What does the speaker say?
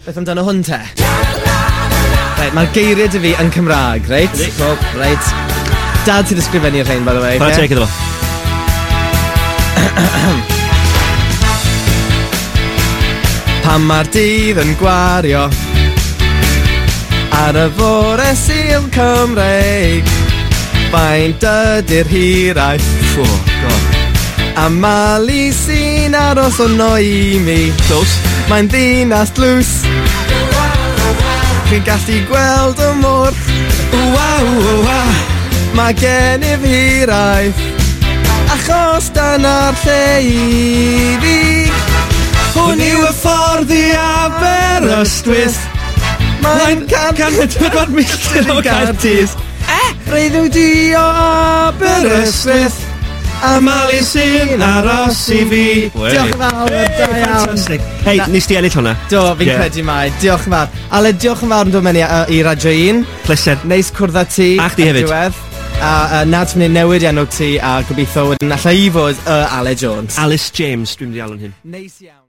Beth amdano hwn te? Reit, mae'r geiriau dy fi yn Cymraeg, reit? Cool, reit. Dad sydd ysgrifennu'r rhain, by the way. Chwarae teg iddo fo. Pan mae'r dydd yn gwario ar y fore Sul Cymreig, faint ydy'r hiraeth? A Mali sy'n aros ono i mi. Close. Mae'n ddinas tlws. Chi'n gallu gweld y môr. Mae gennyf hiraeth, achos dyna'r lle i fi. Hwn yw y ffordd i Aberystwyth. Mae'n 104 milltir o Gaerdydd. Reiddw di o Aberystwyth, a Mali sy'n aros i fi. Diolch yn fawr, da iawn. Hei, nes ti ennill hwnna? Do, fi'n credu mai. Diolch yn fawr. Ale, diolch yn fawr yn dod mewn i Radio 1. Pleser. Neis cwrdd â ti. A chdi hefyd. A nad mynd newid enw ti, a gobeithio wedyn allai i fod Ale Jones. Alice James, dwi'n mynd i alw'n hyn. Neis iawn.